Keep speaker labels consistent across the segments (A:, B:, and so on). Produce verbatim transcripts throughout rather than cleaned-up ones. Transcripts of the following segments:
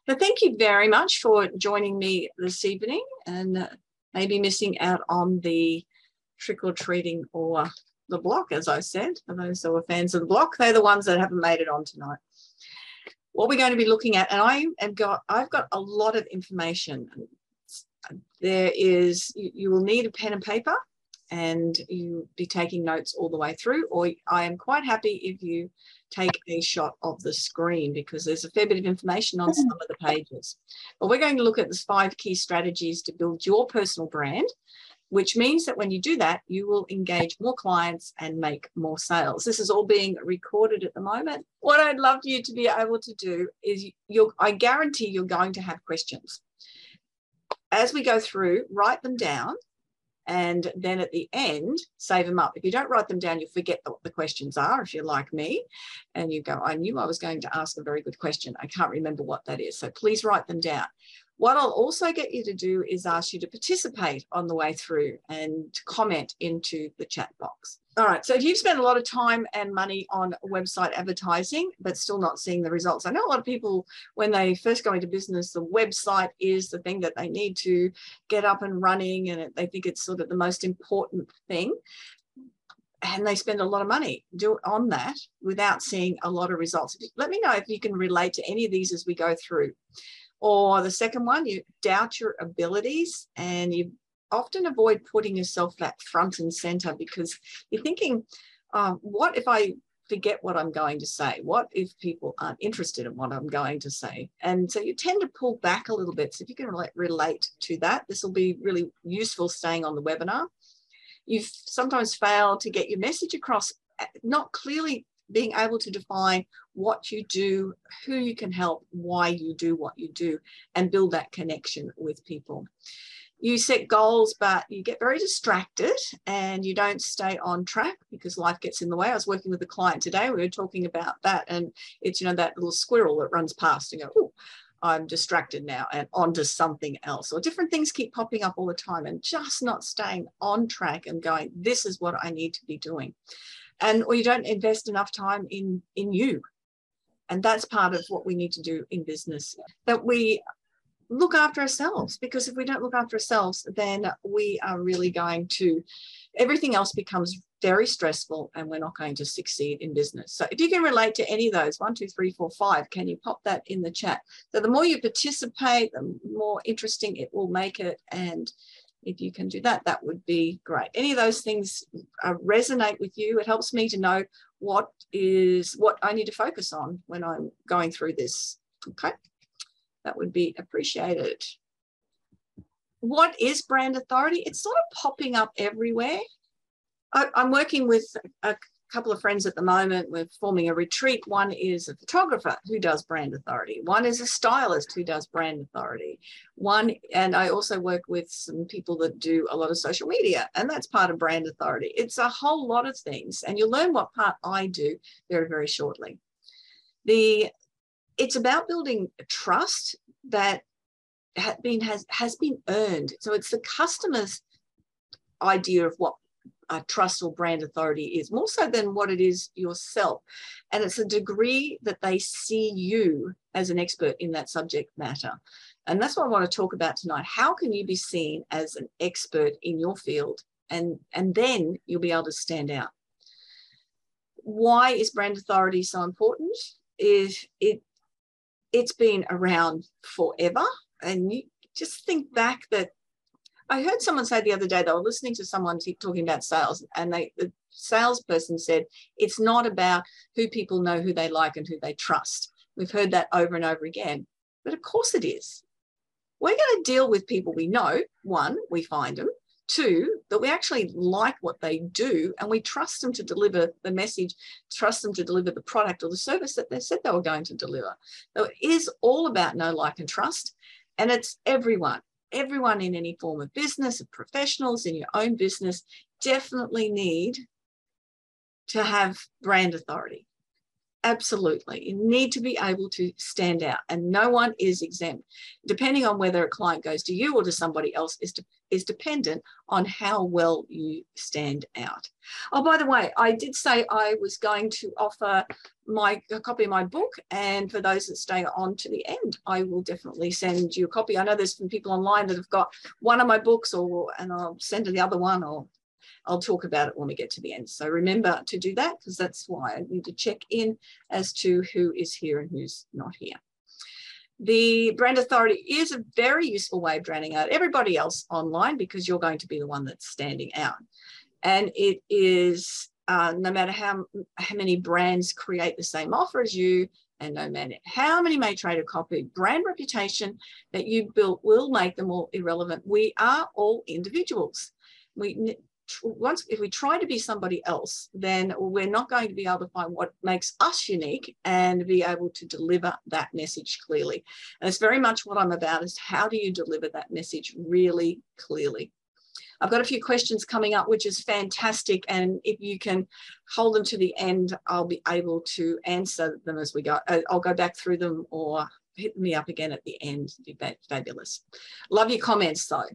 A: So thank you very much for joining me this evening, and uh, maybe missing out on the trick-or-treating or the block, as I said. For those who are fans of the block, they're the ones that haven't made it on tonight. What we're going to be looking at, and I have got, I've got a lot of information. There is, you, you will need a pen and paper, and you'll be taking notes all the way through, or I am quite happy if you take a shot of the screen, because there's a fair bit of information on some of the pages. But we're going to look at the five key strategies to build your personal brand, which means that when you do that, you will engage more clients and make more sales. This is all being recorded at the moment. What I'd love you to be able to do is, you'll, I guarantee you're going to have questions. As we go through, write them down, and then at the end, save them up. If you don't write them down, you'll forget what the questions are, if you're like me, and you go, I knew I was going to ask a very good question. I can't remember what that is. So please write them down. What I'll also get you to do is ask you to participate on the way through and comment into the chat box. All right, so if you've spent a lot of time and money on website advertising, but still not seeing the results, I know a lot of people, when they first go into business, the website is the thing that they need to get up and running, and they think it's sort of the most important thing. And they spend a lot of money do, on that without seeing a lot of results. Let me know if you can relate to any of these as we go through. Or the second one, you doubt your abilities, and you often avoid putting yourself that front and center, because you're thinking, uh, what if I forget what I'm going to say? What if people aren't interested in what I'm going to say? And so you tend to pull back a little bit. So if you can relate, relate to that, this will be really useful staying on the webinar. You've sometimes failed to get your message across, not clearly being able to define what you do, who you can help, why you do what you do, and build that connection with people. You set goals, but you get very distracted and you don't stay on track because life gets in the way. I was working with a client today. We were talking about that, and it's, you know, that little squirrel that runs past and go, oh, I'm distracted now, and onto something else. Or different things keep popping up all the time, and just not staying on track and going, this is what I need to be doing. And or you don't invest enough time in, in you. And that's part of what we need to do in business, that we look after ourselves, because if we don't look after ourselves, then we are really going to, everything else becomes very stressful, and we're not going to succeed in business. So if you can relate to any of those, one, two, three, four, five, can you pop that in the chat? So the more you participate, the more interesting it will make it. And if you can do that, that would be great. Any of those things uh, resonate with you, it helps me to know what is what I need to focus on when I'm going through this. Okay, that would be appreciated. What is brand authority? It's sort of popping up everywhere. I, I'm working with a couple of friends at the moment. We're forming a retreat. One is a photographer who does brand authority. One is a stylist who does brand authority. One, and I also work with some people that do a lot of social media, and that's part of brand authority. It's a whole lot of things, and you'll learn what part I do very, very shortly. The, it's about building trust that has been, has, has been earned. So it's the customer's idea of what Uh, trust or brand authority is, more so than what it is yourself. And it's a degree that they see you as an expert in that subject matter. And that's what I want to talk about tonight. How can you be seen as an expert in your field? And, and then you'll be able to stand out. Why is brand authority so important? Is it, it's been around forever. And you just think back that I heard someone say the other day, they were listening to someone talking about sales, and they, the salesperson said, it's not about who people know, who they like, and who they trust. We've heard that over and over again, but of course it is. We're going to deal with people we know. One, we find them. Two, that we actually like what they do, and we trust them to deliver the message, trust them to deliver the product or the service that they said they were going to deliver. So it is all about know, like, and trust, and it's everyone. Everyone in any form of business, of professionals in your own business, definitely need to have brand authority. Absolutely. You need to be able to stand out, and no one is exempt. Depending on whether a client goes to you or to somebody else is, de is dependent on how well you stand out. Oh, by the way, I did say I was going to offer my a copy of my book, and for those that stay on to the end, I will definitely send you a copy. I know there's some people online that have got one of my books, or and I'll send the other one, or I'll talk about it when we get to the end. So remember to do that, because that's why I need to check in as to who is here and who's not here. The brand authority is a very useful way of drowning out everybody else online, because you're going to be the one that's standing out. And it is, uh, no matter how, how many brands create the same offer as you, and no matter how many may trade or copy, brand reputation that you built will make them all irrelevant. We are all individuals. We Once, if we try to be somebody else, then we're not going to be able to find what makes us unique and be able to deliver that message clearly. And it's very much what I'm about, is how do you deliver that message really clearly? I've got a few questions coming up, which is fantastic. And if you can hold them to the end, I'll be able to answer them as we go. I'll go back through them or hit me up again at the end. It'd be fabulous. Love your comments though.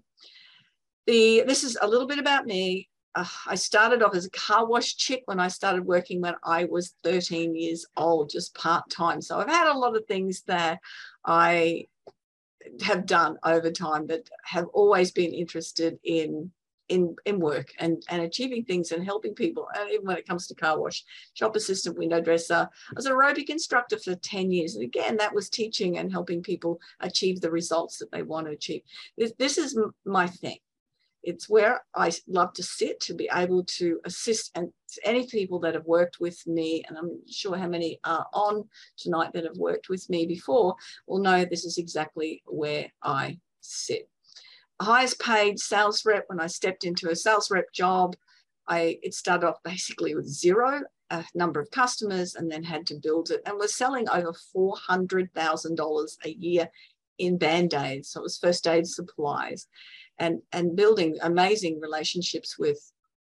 A: The, this is a little bit about me. Uh, I started off as a car wash chick when I started working when I was thirteen years old, just part-time. So I've had a lot of things that I have done over time, but have always been interested in in, in work and, and achieving things and helping people. And even when it comes to car wash, shop assistant, window dresser. I was an aerobic instructor for ten years. And again, that was teaching and helping people achieve the results that they want to achieve. This, this is my thing. It's where I love to sit, to be able to assist, and any people that have worked with me, and I'm sure how many are on tonight that have worked with me before will know this is exactly where I sit. Highest paid sales rep, when I stepped into a sales rep job, I it started off basically with zero a number of customers, and then had to build it, and was selling over four hundred thousand dollars a year in Band-Aids. So it was first aid supplies. And, and building amazing relationships with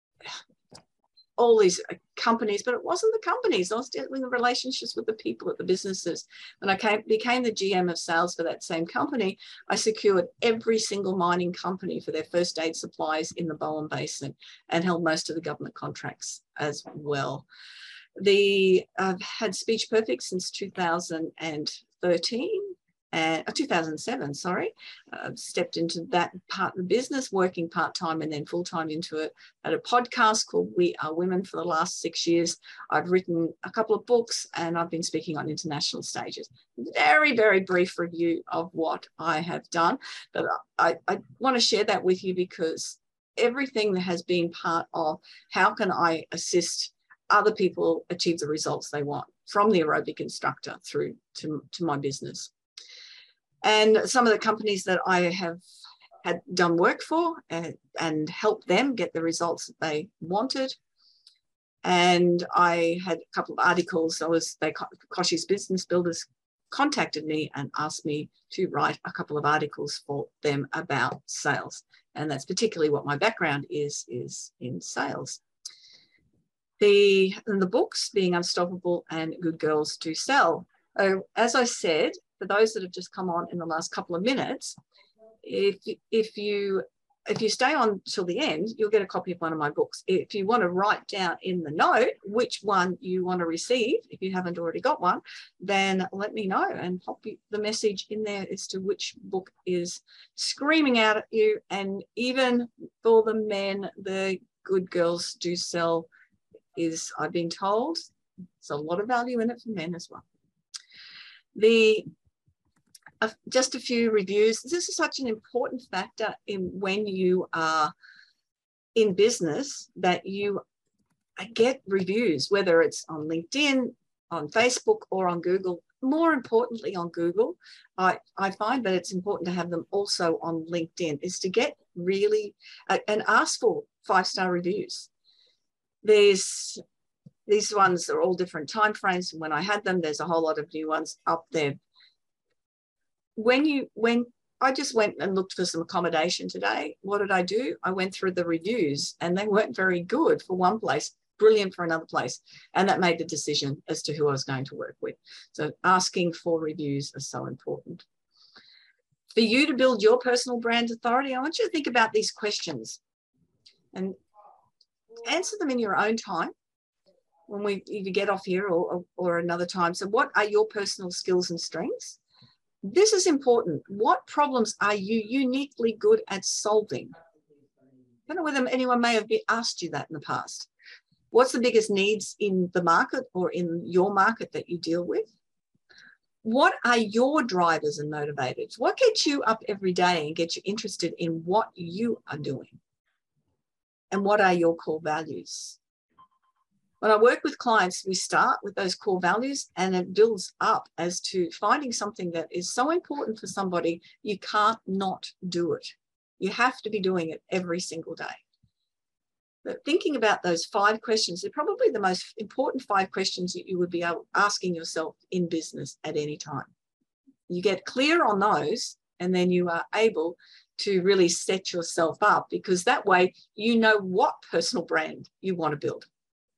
A: all these companies, but it wasn't the companies. I was dealing with relationships with the people at the businesses. When I came, became the G M of sales for that same company, I secured every single mining company for their first aid supplies in the Bowen Basin, and held most of the government contracts as well. The, I've had Speech Perfect since two thousand thirteen. Uh, two thousand seven, sorry, uh, stepped into that part of the business, working part-time and then full-time into it. I had a podcast called We Are Women for the last six years. I've written a couple of books, and I've been speaking on international stages. Very, very brief review of what I have done, but I, I want to share that with you, because everything that has been part of how can I assist other people achieve the results they want, from the aerobic instructor through to, to my business. And some of the companies that I have had done work for and, and helped them get the results that they wanted. And I had a couple of articles. I was, they, Kochie's Business Builders contacted me and asked me to write a couple of articles for them about sales. And that's particularly what my background is, is in sales. The, and the books being Unstoppable and Good Girls Do Sell. Uh, as I said, for those that have just come on in the last couple of minutes, if, if, you, if you stay on till the end, you'll get a copy of one of my books. If you want to write down in the note which one you want to receive, if you haven't already got one, then let me know and pop the message in there as to which book is screaming out at you. And even for the men, the Good Girls Do Sell is, I've been told, there's a lot of value in it for men as well. The uh, just a few reviews. This is such an important factor in when you are in business, that you get reviews, whether it's on LinkedIn, on Facebook, or on Google. More importantly, on Google, I, I find that it's important to have them also on LinkedIn, is to get really uh, and ask for five-star reviews. There's These ones are all different time frames. And when I had them, there's a whole lot of new ones up there. When you, when I just went and looked for some accommodation today, what did I do? I went through the reviews, and they weren't very good for one place. brilliant for another place. And that made the decision as to who I was going to work with. So asking for reviews is so important. For you to build your personal brand authority, I want you to think about these questions and answer them in your own time when we either get off here or, or another time. So what are your personal skills and strengths? This is important. What problems are you uniquely good at solving? I don't know whether anyone may have asked you that in the past. What's the biggest needs in the market or in your market that you deal with? What are your drivers and motivators? What gets you up every day and gets you interested in what you are doing? And what are your core values? When I work with clients, we start with those core values and it builds up as to finding something that is so important for somebody, you can't not do it. You have to be doing it every single day. But thinking about those five questions, they're probably the most important five questions that you would be asking yourself in business at any time. You get clear on those and then you are able to really set yourself up, because that way you know what personal brand you want to build.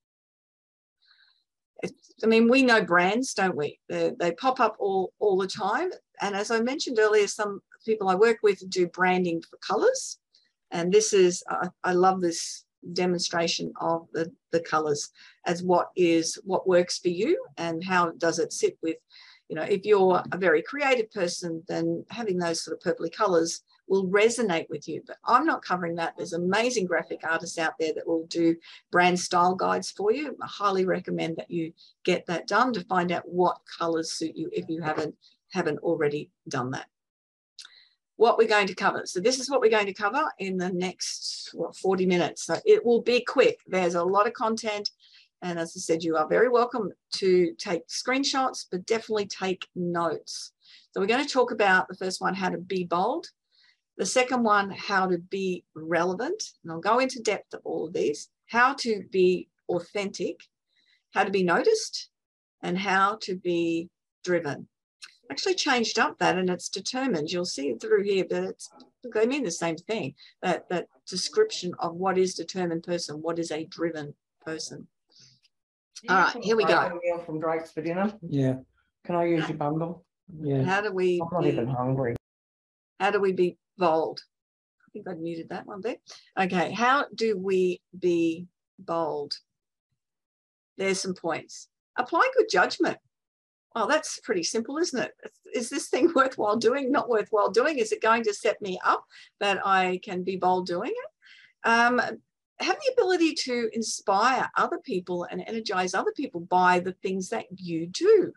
A: I mean, we know brands, don't we? They, they pop up all, all the time. And as I mentioned earlier, some people I work with do branding for colours. And this is, uh, I love this demonstration of the, the colours as what is, what works for you and how does it sit with, you know, if you're a very creative person, then having those sort of purpley colours will resonate with you. But I'm not covering that. There's amazing graphic artists out there that will do brand style guides for you. I highly recommend that you get that done to find out what colours suit you if you haven't, haven't already done that. What we're going to cover. So this is what we're going to cover in the next, what, forty minutes. So it will be quick. There's a lot of content. And as I said, you are very welcome to take screenshots, but definitely take notes. So we're going to talk about the first one, how to be bold. The second one, how to be relevant. And I'll go into depth of all of these. How to be authentic, how to be noticed, and how to be driven. Actually changed up that and it's determined. You'll see it through here, but it's, they mean the same thing. That, that description of what is determined person, what is a driven person. All right, here we go.
B: Meal from Drake's for dinner.
C: Yeah.
B: Can I use your bundle?
C: Yeah.
A: How do we
B: I'm not
A: be,
B: even hungry.
A: How do we be bold? I think I've muted that one there. Okay, how do we be bold? There's some points. Apply good judgment. Oh, that's pretty simple, isn't it? Is this thing worthwhile doing, not worthwhile doing? Is it going to set me up that I can be bold doing it? Um, have the ability to inspire other people and energize other people by the things that you do.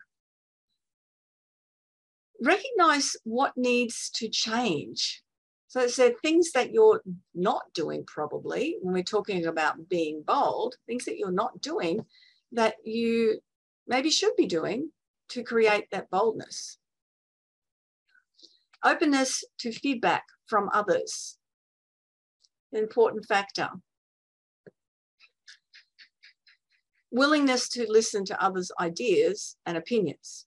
A: Recognize what needs to change. So it's the things that you're not doing probably, when we're talking about being bold, things that you're not doing that you maybe should be doing to create that boldness. Openness to feedback from others, an important factor. Willingness to listen to others' ideas and opinions.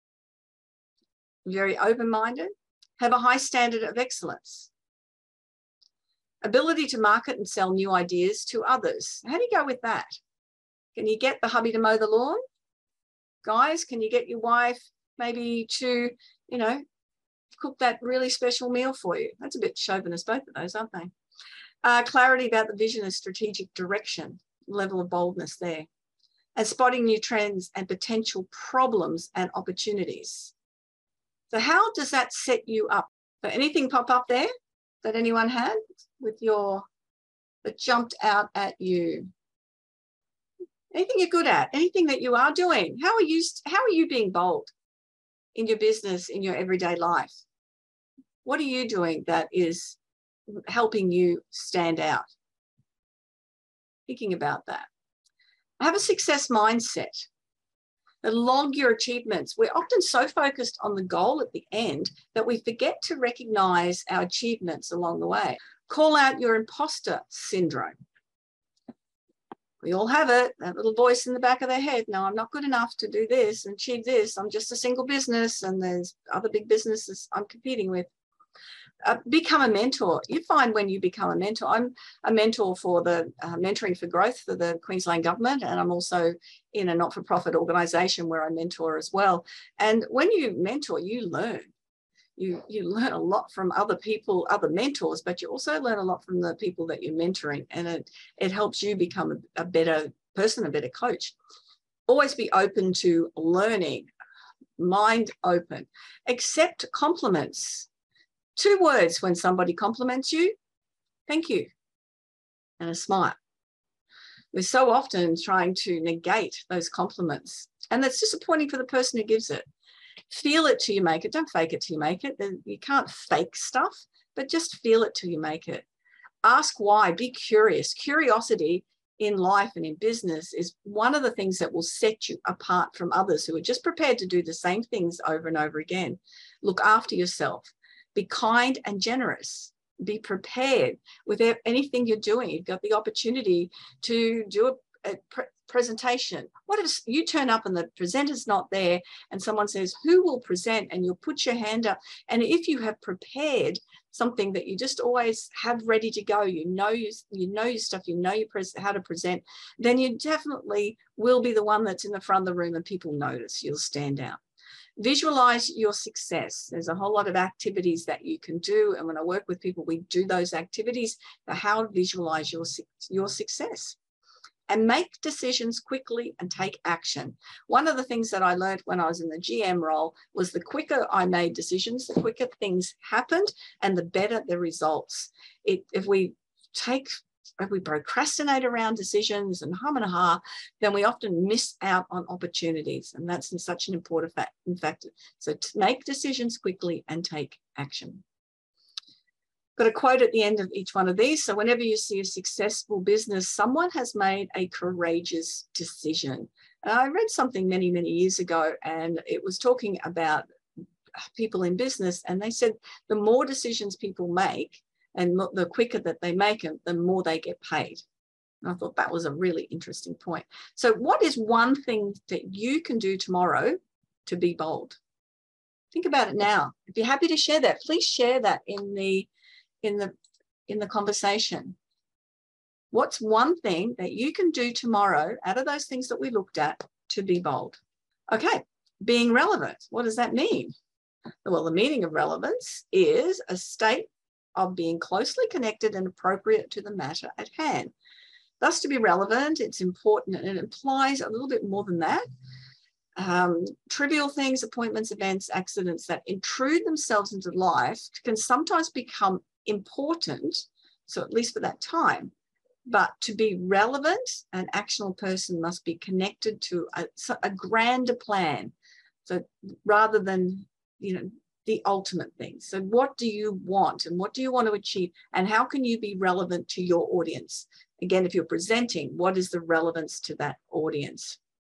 A: Very open-minded, have a high standard of excellence. Ability to market and sell new ideas to others. How do you go with that? Can you get the hubby to mow the lawn? Guys, can you get your wife maybe to, you know, cook that really special meal for you? That's a bit chauvinist, both of those, aren't they? Uh, clarity about the vision and strategic direction, level of boldness there. And spotting new trends and potential problems and opportunities. So how does that set you up? So anything pop up there that anyone had with your, that jumped out at you? Anything you're good at, anything that you are doing. How are you, how are you being bold in your business, in your everyday life? What are you doing that is helping you stand out? Thinking about that. Have a success mindset. Log your achievements. We're often so focused on the goal at the end that we forget to recognize our achievements along the way. Call out your imposter syndrome. We all have it, that little voice in the back of their head. No, I'm not good enough to do this and achieve this. I'm just a single business and there's other big businesses I'm competing with. Uh, become a mentor. You find when you become a mentor, I'm a mentor for the uh, Mentoring for Growth for the Queensland government, and I'm also in a not-for-profit organisation where I mentor as well. And when you mentor, you learn. You, you learn a lot from other people, other mentors, but you also learn a lot from the people that you're mentoring, and it, it helps you become a, a better person, a better coach. Always be open to learning, mind open, accept compliments. Two words when somebody compliments you: thank you and a smile. We're so often trying to negate those compliments, and that's disappointing for the person who gives it. Feel it till you make it. Don't fake it till you make it. You can't fake stuff, but just feel it till you make it. Ask why. Be curious. Curiosity in life and in business is one of the things that will set you apart from others who are just prepared to do the same things over and over again. Look after yourself. Be kind and generous. Be prepared with anything you're doing. You've got the opportunity to do a, a pre presentation. What if you turn up and the presenter's not there and someone says, who will present? And you'll put your hand up. And if you have prepared something that you just always have ready to go, you know you, you know your stuff, you know your how to present, then you definitely will be the one that's in the front of the room and people notice. You'll stand out. Visualize your success. There's a whole lot of activities that you can do. And when I work with people, we do those activities for how to visualize your, your success. And make decisions quickly and take action. One of the things that I learned when I was in the G M role was the quicker I made decisions, the quicker things happened and the better the results. It, if we take If we procrastinate around decisions and hum and ha, then we often miss out on opportunities. And that's such an important fact, in fact. So to make decisions quickly and take action. Got a quote at the end of each one of these. So whenever you see a successful business, someone has made a courageous decision. And I read something many, many years ago, and it was talking about people in business. And they said the more decisions people make, and the quicker that they make them, the more they get paid. And I thought that was a really interesting point. So what is one thing that you can do tomorrow to be bold? Think about it now. If you're happy to share that, please share that in the, in the, in the conversation. What's one thing that you can do tomorrow out of those things that we looked at to be bold? Okay, being relevant. What does that mean? Well, the meaning of relevance is a state of being closely connected and appropriate to the matter at hand. Thus, to be relevant, it's important, and it implies a little bit more than that. Um, trivial things, appointments, events, accidents that intrude themselves into life can sometimes become important, so at least for that time. But to be relevant, an actionable person must be connected to a, a grander plan. So rather than, you know, the ultimate thing. So what do you want and what do you want to achieve, and how can you be relevant to your audience? Again, if you're presenting, what is the relevance to that audience?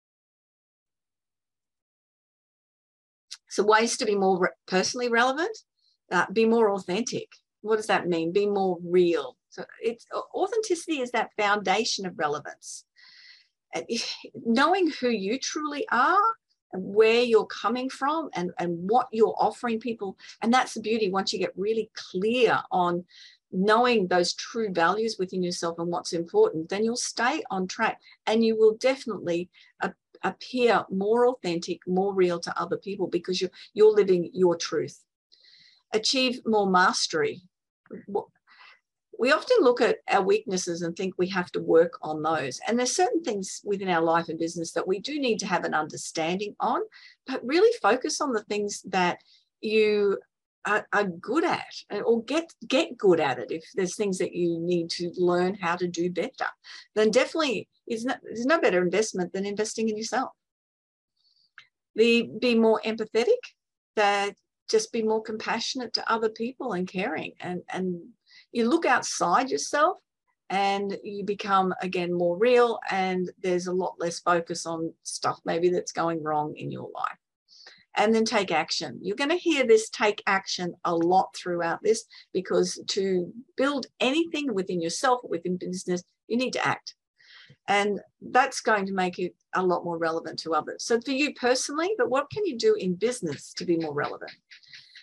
A: So ways to be more re personally relevant, uh, be more authentic. What does that mean? Be more real. So it's authenticity is that foundation of relevance. And knowing who you truly are, where you're coming from, and, and what you're offering people. And that's the beauty. Once you get really clear on knowing those true values within yourself and what's important, then you'll stay on track and you will definitely uh, appear more authentic, more real to other people because you're, you're living your truth. Achieve more mastery. We often look at our weaknesses and think we have to work on those. And there's certain things within our life and business that we do need to have an understanding on, but really focus on the things that you are, are good at, or get, get good at it. If there's things that you need to learn how to do better, then definitely is no, there's no better investment than investing in yourself. The, be more empathetic, that just be more compassionate to other people and caring, and, and you look outside yourself and you become, again, more real, and there's a lot less focus on stuff maybe that's going wrong in your life. And then take action. You're going to hear this take action a lot throughout this, because to build anything within yourself or within business, you need to act. And that's going to make it a lot more relevant to others. So for you personally, but what can you do in business to be more relevant?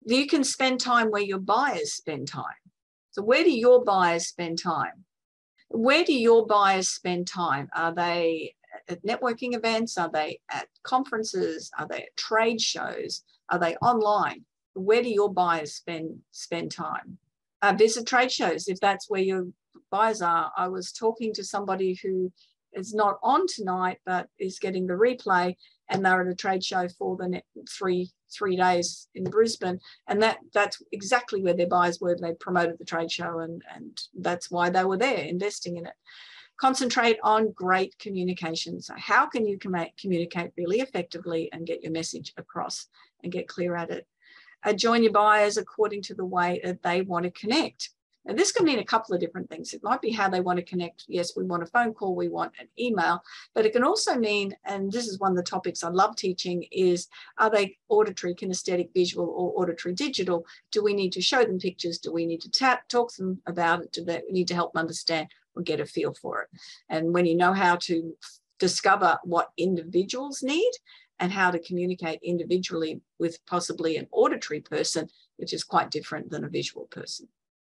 A: You can spend time where your buyers spend time. So where do your buyers spend time? Where do your buyers spend time? Are they at networking events? Are they at conferences? Are they at trade shows? Are they online? Where do your buyers spend, spend time? Uh, visit trade shows if that's where your buyers are. I was talking to somebody who is not on tonight, but is getting the replay, and they're at a trade show for the net three three days in Brisbane, and that that's exactly where their buyers were. They promoted the trade show, and and that's why they were there investing in it. Concentrate on great communication. So how can you communicate really effectively and get your message across and get clear at it? Uh, join your buyers according to the way that they want to connect. And this can mean a couple of different things. It might be how they want to connect. Yes, we want a phone call, we want an email, but it can also mean, and this is one of the topics I love teaching, is are they auditory, kinesthetic, visual, or auditory digital? Do we need to show them pictures? Do we need to tap, talk to them about it? Do they need to help them understand or get a feel for it? And when you know how to discover what individuals need and how to communicate individually with possibly an auditory person, which is quite different than a visual person.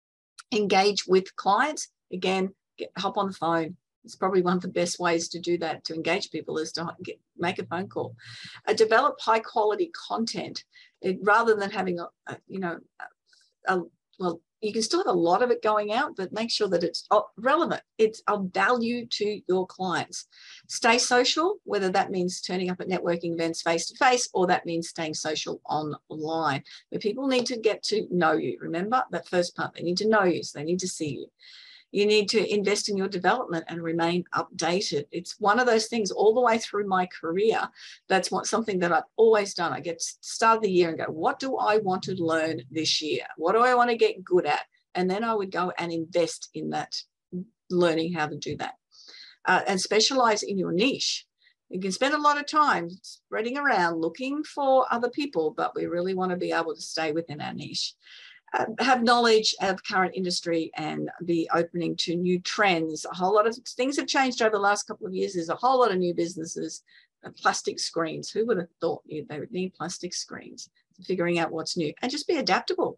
A: Engage with clients. Again, get, hop on the phone. It's probably one of the best ways to do that, to engage people, is to get, make a phone call. Uh, develop high quality content. It, rather than having a, a you know, a, a, well, you can still have a lot of it going out, but make sure that it's relevant. It's of value to your clients. Stay social, whether that means turning up at networking events face-to-face, or that means staying social online, where people need to get to know you. Remember that first part, they need to know you, so they need to see you. You need to invest in your development and remain updated. It's one of those things all the way through my career. That's what something that I've always done. I get to start the year and go, what do I want to learn this year? What do I want to get good at? And then I would go and invest in that, learning how to do that. Uh, and specialize in your niche. You can spend a lot of time spreading around looking for other people, but we really want to be able to stay within our niche. Uh, have knowledge of current industry and be opening to new trends. A whole lot of things have changed over the last couple of years. There's a whole lot of new businesses. Uh, plastic screens. Who would have thought they would need plastic screens? Figuring out what's new and just be adaptable.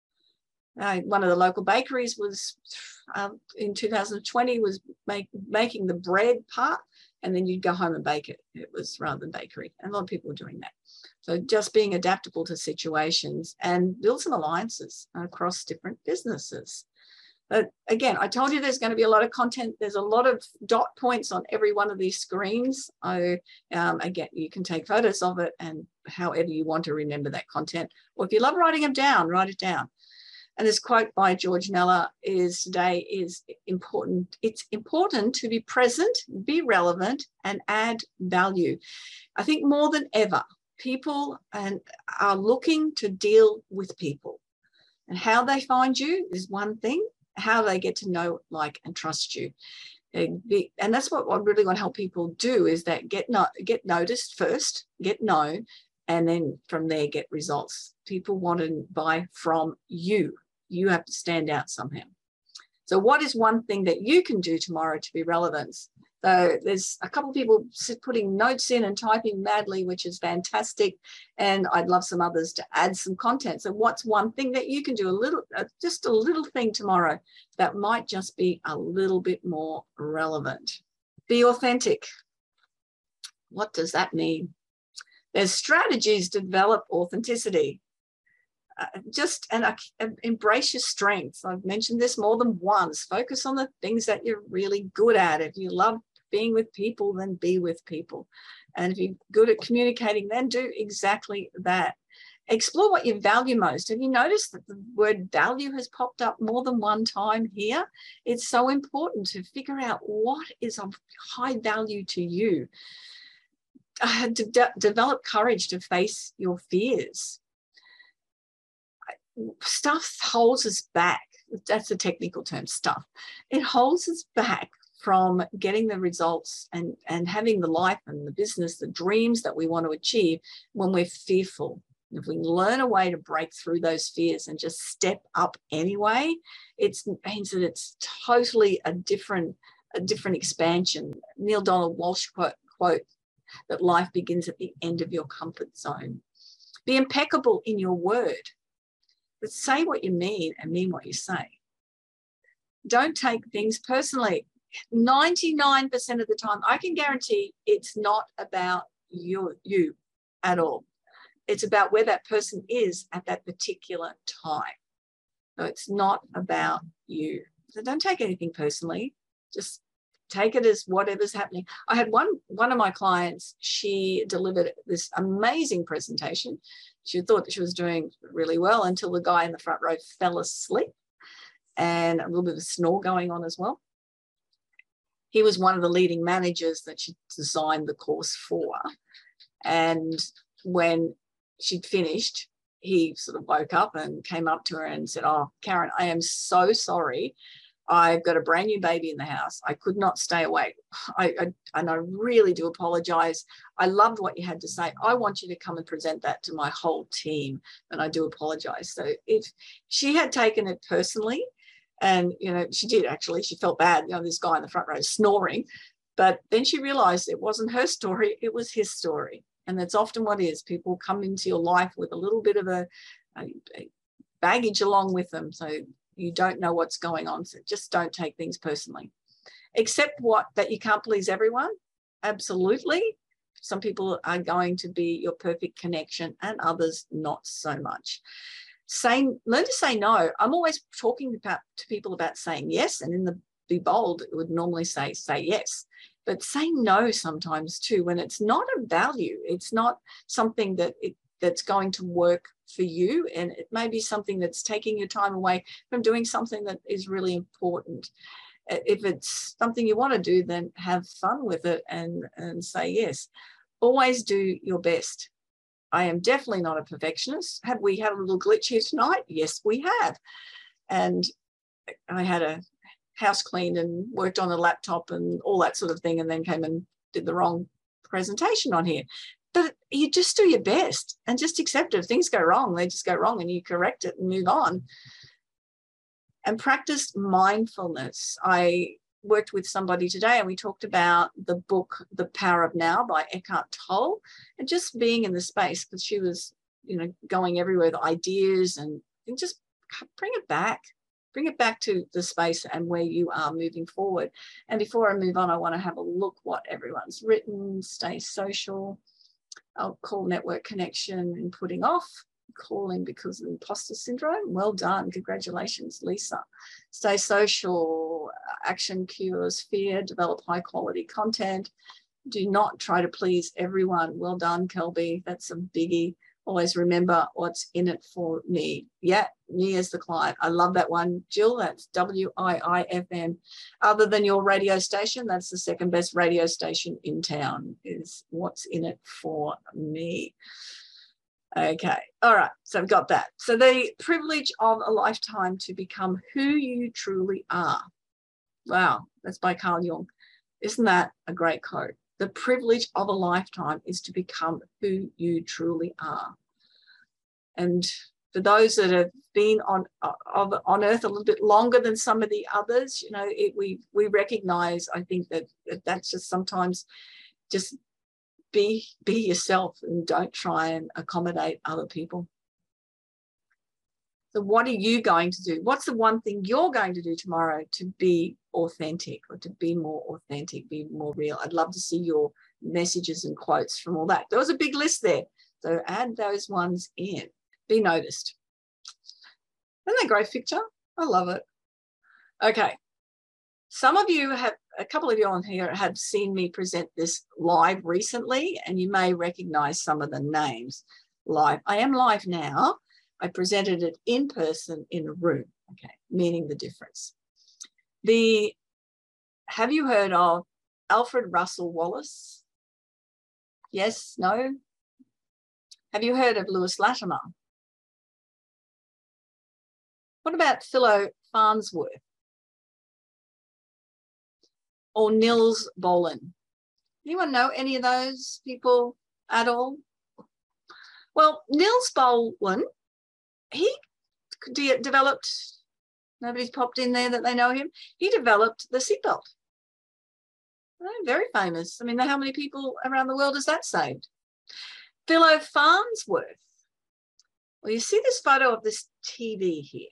A: Uh, one of the local bakeries was uh, in two thousand twenty was make, making the bread part, and then you'd go home and bake it. It was rather than bakery, and a lot of people were doing that. So just being adaptable to situations and build some alliances across different businesses. But again, I told you there's going to be a lot of content. There's a lot of dot points on every one of these screens. I, um, again, you can take photos of it and however you want to remember that content. Or if you love writing them down, write it down. And this quote by George Neller is today is important. It's important to be present, be relevant, and add value. I think more than ever, people and are looking to deal with people. And how they find you is one thing. How they get to know, like, and trust you. And that's what I really want to help people do, is that get, no, get noticed first, get known, and then from there get results. People want to buy from you. You have to stand out somehow. So what is one thing that you can do tomorrow to be relevant? So there's a couple of people putting notes in and typing madly, which is fantastic. And I'd love some others to add some content. So what's one thing that you can do, a little, uh, just a little thing tomorrow that might just be a little bit more relevant? Be authentic. What does that mean? There's strategies to develop authenticity. Uh, just and uh, embrace your strengths. I've mentioned this more than once. Focus on the things that you're really good at. If you love being with people, then be with people. And if you're good at communicating, then do exactly that. Explore what you value most. Have you noticed that the word value has popped up more than one time here? It's so important to figure out what is of high value to you. Uh, de de develop courage to face your fears. Stuff holds us back. That's a technical term, stuff. It holds us back from getting the results and, and having the life and the business, the dreams that we want to achieve when we're fearful. If we learn a way to break through those fears and just step up anyway, it means that it's totally a different, a different expansion. Neil Donald Walsh quote, quote that life begins at the end of your comfort zone. Be impeccable in your word. but say what you mean and mean what you say. Don't take things personally. ninety-nine percent of the time, I can guarantee it's not about you, you at all. It's about where that person is at that particular time. So it's not about you. So don't take anything personally. Just take it as whatever's happening. I had one, one of my clients, she delivered this amazing presentation. She thought that she was doing really well until the guy in the front row fell asleep and a little bit of a snore going on as well. He was one of the leading managers that she designed the course for. And when she'd finished, he sort of woke up and came up to her and said, "Oh, Karen, I am so sorry. I've got a brand new baby in the house. I could not stay awake. I, I, and I really do apologize. I loved what you had to say. I want you to come and present that to my whole team. And I do apologize." So if she had taken it personally, and, you know, she did actually, she felt bad, you know, this guy in the front row snoring, but then she realized it wasn't her story, it was his story. And that's often what it is. People come into your life with a little bit of a, a, a baggage along with them. So you don't know what's going on. So just don't take things personally. Accept what, that you can't please everyone. Absolutely. Some people are going to be your perfect connection and others not so much. Say, learn to say no. I'm always talking about, to people about saying yes. And in the Be Bold, it would normally say, say yes. But say no sometimes too, when it's not a value. It's not something that it, that's going to work for you. And it may be something that's taking your time away from doing something that is really important. If it's something you want to do, then have fun with it and, and say yes. Always do your best. I am definitely not a perfectionist. Have we had a little glitch here tonight? Yes, we have. And I had a house cleaned and worked on a laptop and all that sort of thing, and then came and did the wrong presentation on here. But you just do your best and just accept it. If things go wrong, they just go wrong, and you correct it and move on. And practice mindfulness. I worked with somebody today and we talked about the book, The Power of Now by Eckhart Tolle, and just being in the space, because she was, you know, going everywhere, the ideas, and, and just bring it back. Bring it back to the space and where you are moving forward. And before I move on, I want to have a look what everyone's written. Stay social. I'll call network connection and putting off. Calling because of imposter syndrome. Well done. Congratulations, Lisa. Stay social. Action cures fear. Develop high quality content. Do not try to please everyone. Well done, Kelby. That's a biggie. Always remember what's in it for me. Yeah, me as the client. I love that one, Jill. That's W I I F M. Other than your radio station, that's the second best radio station in town, is what's in it for me. Okay, all right, so I've got that. So the privilege of a lifetime to become who you truly are. Wow, that's by Carl Jung. Isn't that a great quote? The privilege of a lifetime is to become who you truly are. And for those that have been on, on earth a little bit longer than some of the others, you know, it, we, we recognize, I think that, that that's just sometimes just be, be yourself and don't try and accommodate other people. So what are you going to do? What's the one thing you're going to do tomorrow to be authentic, or to be more authentic, be more real? I'd love to see your messages and quotes from all that. There was a big list there. So add those ones in. Be noticed. Isn't that a great picture? I love it. Okay. Some of you have, a couple of you on here have seen me present this live recently, and you may recognize some of the names live. I am live now. I presented it in person in a room, okay, meaning the difference. The, have you heard of Alfred Russel Wallace? Yes, no? Have you heard of Lewis Latimer? What about Philo Farnsworth? Or Nils Bohlin? Anyone know any of those people at all? Well, Nils Bohlin, he de developed, nobody's popped in there that they know him, he developed the seatbelt. Very famous. I mean, how many people around the world has that saved? Philo Farnsworth. Well, you see this photo of this T V here.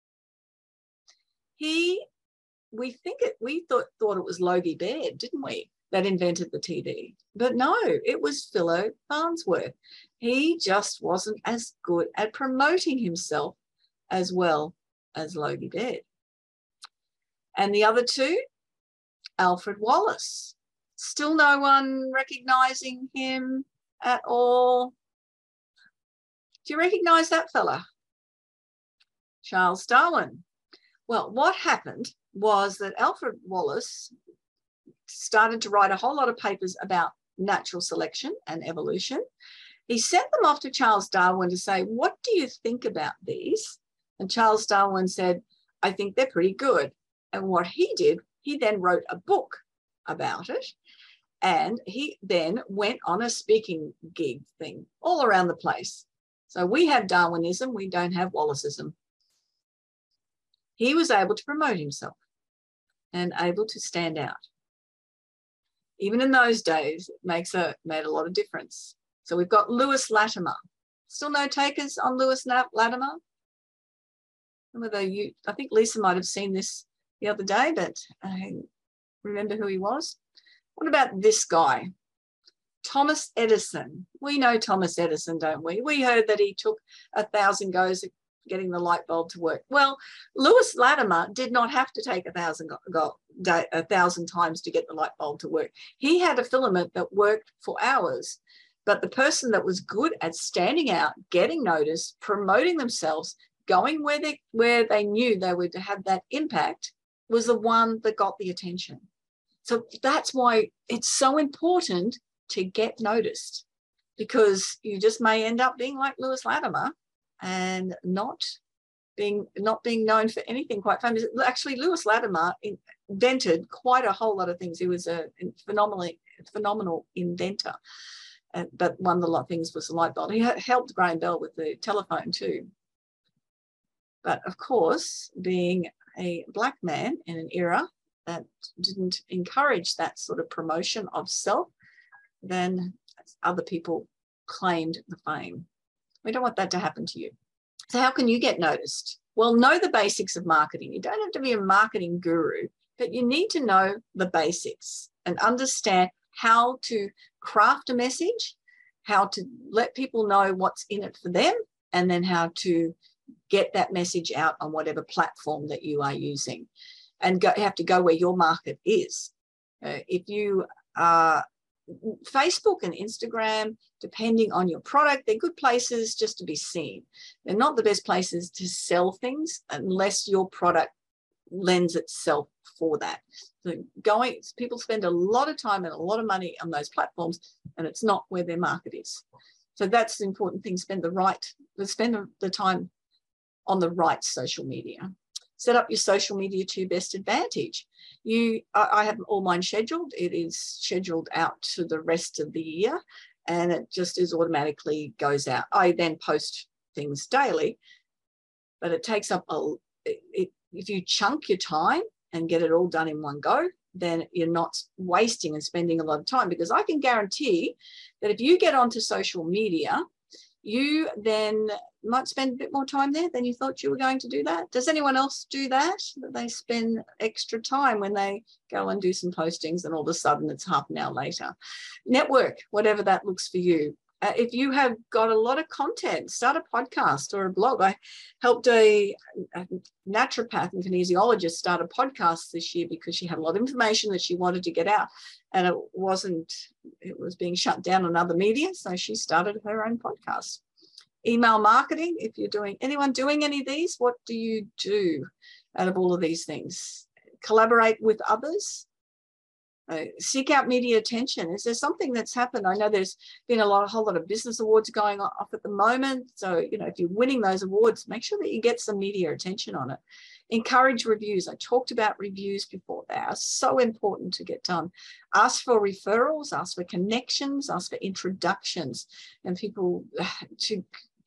A: He, we think it, we thought, thought it was Logie Baird, didn't we, that invented the T V? But no, it was Philo Farnsworth. He just wasn't as good at promoting himself as well as Logie Baird. And the other two, Alfred Wallace. Still no one recognising him at all. Do you recognise that fella? Charles Darwin. Well, what happened was that Alfred Wallace started to write a whole lot of papers about natural selection and evolution. He sent them off to Charles Darwin to say, what do you think about these? And Charles Darwin said, I think they're pretty good. And what he did, he then wrote a book about it. And he then went on a speaking gig thing all around the place. So we have Darwinism, we don't have Wallaceism. He was able to promote himself and able to stand out. Even in those days, it makes a, made a lot of difference. So we've got Lewis Latimer. Still no takers on Lewis Latimer? Whether you, I think Lisa might have seen this the other day, but I remember who he was. What about this guy? Thomas Edison. We know Thomas Edison, don't we? We heard that he took a thousand goes at getting the light bulb to work. Well, Lewis Latimer did not have to take a thousand, go, go, a thousand times to get the light bulb to work. He had a filament that worked for hours, but the person that was good at standing out, getting noticed, promoting themselves, going where they, where they knew they would have that impact was the one that got the attention. So that's why it's so important to get noticed, because you just may end up being like Lewis Latimer and not being not being known for anything quite famous. Actually, Lewis Latimer invented quite a whole lot of things. He was a phenomenally phenomenal inventor, uh, but one of the things was the light bulb. He helped Graham Bell with the telephone too. But of course, being a black man in an era that didn't encourage that sort of promotion of self, then other people claimed the fame. We don't want that to happen to you. So how can you get noticed? Well, know the basics of marketing. You don't have to be a marketing guru, but you need to know the basics and understand how to craft a message, how to let people know what's in it for them, and then how to get that message out on whatever platform that you are using, and go, have to go where your market is. Uh, if you are Facebook and Instagram, depending on your product, they're good places just to be seen. They're not the best places to sell things unless your product lends itself for that. So going, people spend a lot of time and a lot of money on those platforms, and it's not where their market is. So that's the important thing. Spend the right, spend the time on the right social media. Set up your social media to your best advantage. You, I, I have all mine scheduled. It is scheduled out to the rest of the year, and it just is automatically goes out. I then post things daily, but it takes up a, it, it, if you chunk your time and get it all done in one go, then you're not wasting and spending a lot of time, because I can guarantee that if you get onto social media, you then might spend a bit more time there than you thought you were going to do that. Does anyone else do that? That they spend extra time when they go and do some postings and all of a sudden it's half an hour later. Network, whatever that looks for you. Uh, if you have got a lot of content, start a podcast or a blog. I helped a, a naturopath and kinesiologist start a podcast this year because she had a lot of information that she wanted to get out, and it wasn't, it was being shut down on other media. So she started her own podcast. Email marketing, if you're doing, anyone doing any of these, what do you do out of all of these things? Collaborate with others. Uh, seek out media attention. Is there something that's happened? I know there's been a lot, a whole lot of business awards going off at the moment. So, you know, if you're winning those awards, make sure that you get some media attention on it. Encourage reviews. I talked about reviews before. They are so important to get done. Ask for referrals, ask for connections, ask for introductions, and people to,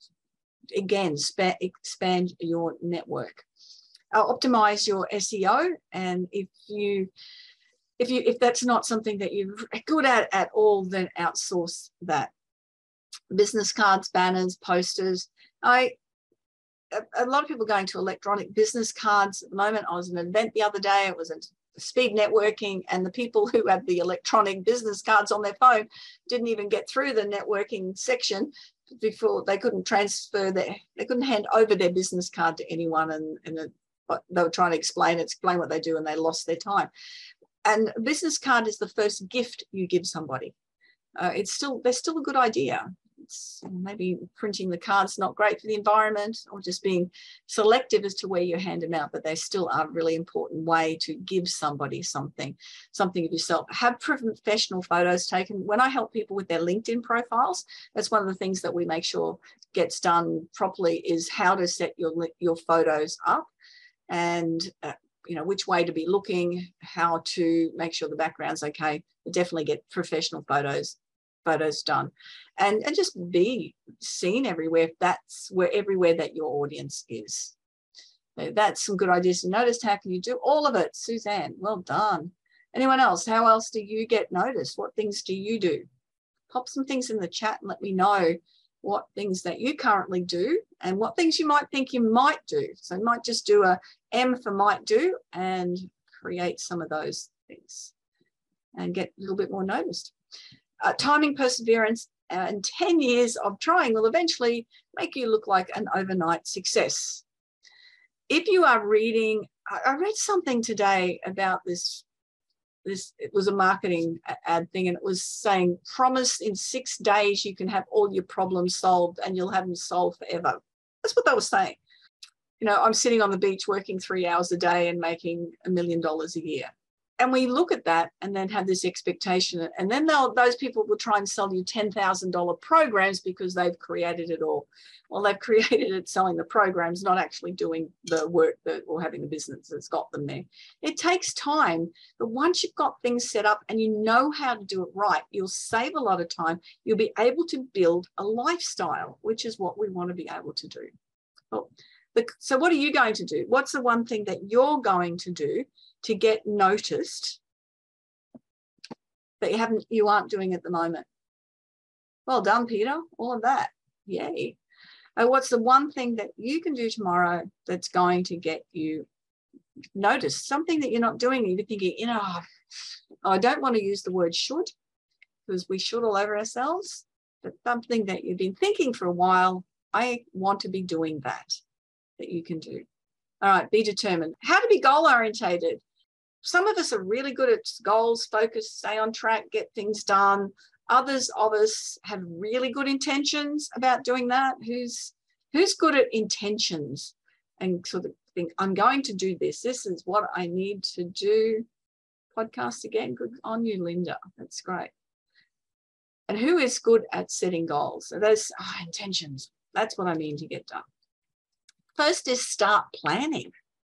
A: again, spa- expand your network. Uh, optimize your S E O. And if you If you if that's not something that you're good at at all, then outsource that. Business cards, banners, posters. I a, a lot of people are going to electronic business cards at the moment. I was at an event the other day. It was a speed networking, and the people who had the electronic business cards on their phone didn't even get through the networking section before they couldn't transfer their, they couldn't hand over their business card to anyone, and, and it, they were trying to explain, explain what they do, and they lost their time. And a business card is the first gift you give somebody. Uh, it's still, they're still a good idea. It's maybe printing the cards not great for the environment, or just being selective as to where you hand them out, but they still are a really important way to give somebody something, something of yourself. Have professional photos taken. When I help people with their LinkedIn profiles, that's one of the things that we make sure gets done properly, is how to set your, your photos up, and uh, you know, which way to be looking, how to make sure the background's okay. Definitely get professional photos photos done, and, and just be seen everywhere if that's where everywhere that your audience is. So that's some good ideas to notice. How can you do all of it? Suzanne, well done. Anyone else? How else do you get noticed? What things do you do? Pop some things in the chat and let me know what things that you currently do and what things you might think you might do. So you might just do a M for might do and create some of those things and get a little bit more noticed. Uh, timing, perseverance, and ten years of trying will eventually make you look like an overnight success. If you are reading, I, I read something today about this, this, it was a marketing ad thing, and it was saying, promise in six days you can have all your problems solved, and you'll have them solved forever. That's what they were saying. You know, I'm sitting on the beach working three hours a day and making a million dollars a year. And we look at that and then have this expectation. And then they'll, those people will try and sell you ten thousand dollar programs because they've created it all. Well, they've created it selling the programs, not actually doing the work that, or having the business that's got them there. It takes time, but once you've got things set up and you know how to do it right, you'll save a lot of time. You'll be able to build a lifestyle, which is what we want to be able to do. Well, the, so what are you going to do? What's the one thing that you're going to do to get noticed that you haven't, you aren't doing at the moment? Well done, Peter. All of that. Yay. Uh, what's the one thing that you can do tomorrow that's going to get you noticed? Something that you're not doing. You're thinking, you know, oh, I don't want to use the word should, because we should all over ourselves, but something that you've been thinking for a while, I want to be doing that, that you can do. All right, be determined. How to be goal orientated. Some of us are really good at goals, focus, stay on track, get things done. Others of us have really good intentions about doing that. Who's, who's good at intentions and sort of think, I'm going to do this. This is what I need to do. Podcast again. Good on you, Linda. That's great. And who is good at setting goals? So those oh, intentions. That's what I mean to get done. First is start planning.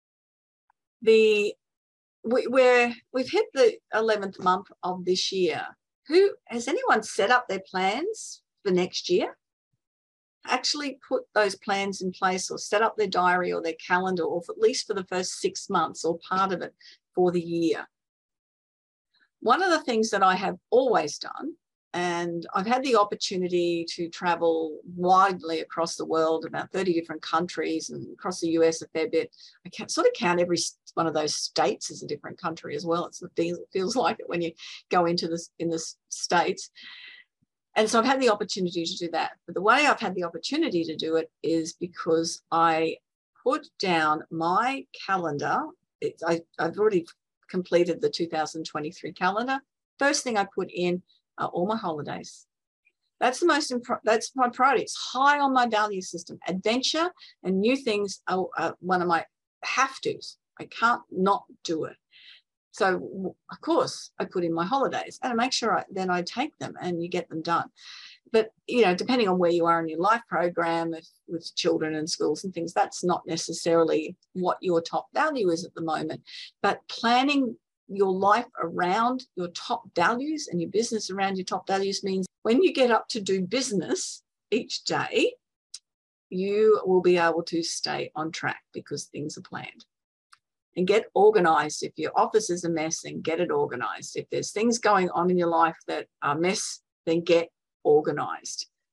A: The we, we're we've hit the eleventh month of this year. Who has anyone set up their plans for next year? Actually put those plans in place, or set up their diary or their calendar, or for, at least for the first six months or part of it for the year. One of the things that I have always done, and I've had the opportunity to travel widely across the world, about thirty different countries, and across the U S a fair bit. I can sort of count every one of those states as a different country as well. It's, it feels, it feels like it when you go into this in the States. And so I've had the opportunity to do that. But the way I've had the opportunity to do it is because I put down my calendar. It's, I, I've already completed the two thousand twenty-three calendar. First thing I put in are all my holidays. That's the most, that's my priority. It's high on my value system. Adventure and new things are, are one of my have-tos. I can't not do it. So of course I put in my holidays, and I make sure I, then I take them and you get them done. But, you know, depending on where you are in your life program, if, with children and schools and things, that's not necessarily what your top value is at the moment. But planning your life around your top values and your business around your top values means when you get up to do business each day, you will be able to stay on track because things are planned. And get organized. If your office is a mess, then get it organized. If there's things going on in your life that are a mess, then get organized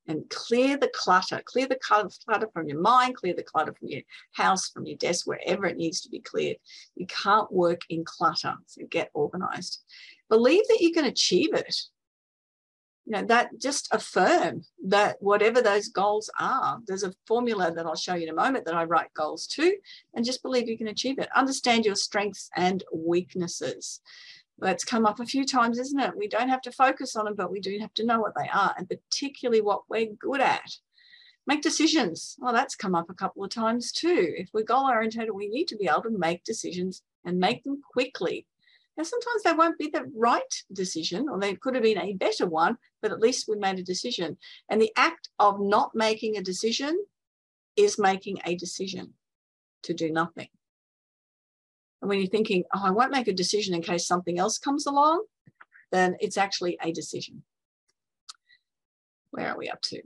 A: and clear the clutter, clear the clutter from your mind, clear the clutter from your house, from your desk, wherever it needs to be cleared. You can't work in clutter, so get organized. Believe that you can achieve it. You know, that just affirm that whatever those goals are, there's a formula that I'll show you in a moment that I write goals to, and just believe you can achieve it. Understand your strengths and weaknesses. That's come up a few times, isn't it? We don't have to focus on them, but we do have to know what they are, and particularly what we're good at. Make decisions. Well, that's come up a couple of times too. If we're goal-oriented, we need to be able to make decisions and make them quickly. Now, sometimes they won't be the right decision, or they could have been a better one, but at least we made a decision. And the act of not making a decision is making a decision to do nothing. And when you're thinking, oh, I won't make a decision in case something else comes along, then it's actually a decision. Where are we up to?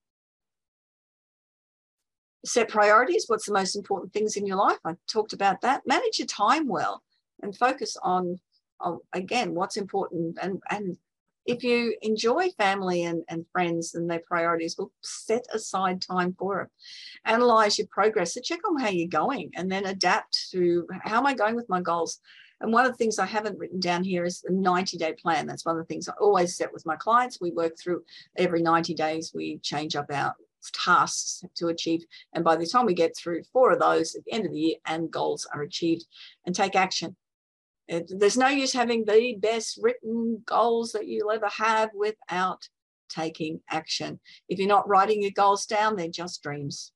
A: Set priorities. What's the most important things in your life? I talked about that. Manage your time well and focus on, on again, what's important. And, and if you enjoy family and, and friends and their priorities, well, set aside time for it. Analyze your progress. So check on how you're going and then adapt to how am I going with my goals. And one of the things I haven't written down here is the ninety day plan. That's one of the things I always set with my clients. We work through every ninety days. We change up our tasks to achieve. And by the time we get through four of those at the end of the year and goals are achieved, and take action. It, there's no use having the best written goals that you'll ever have without taking action. If you're not writing your goals down, they're just dreams.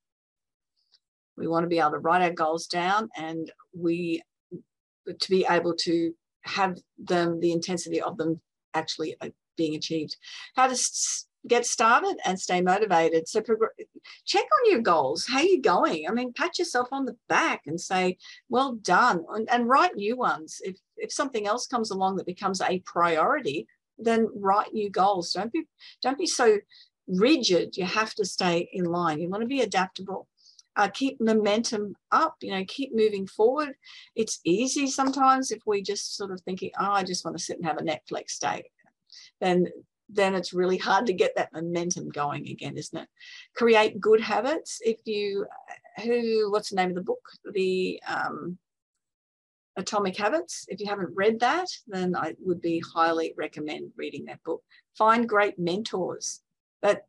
A: We want to be able to write our goals down, and we to be able to have them, the intensity of them actually being achieved. How to get started and stay motivated. So check on your goals. How are you going? I mean, pat yourself on the back and say, well done, and, and write new ones. If, if something else comes along that becomes a priority, then write new goals. Don't be, don't be so rigid. You have to stay in line. You want to be adaptable. Uh, keep momentum up, you know, keep moving forward. It's easy sometimes if we just sort of thinking, oh, I just want to sit and have a Netflix day. Then then it's really hard to get that momentum going again, isn't it? Create good habits. If you, who, what's the name of the book? The um, Atomic Habits. If you haven't read that, then I would be highly recommend reading that book. Find great mentors. That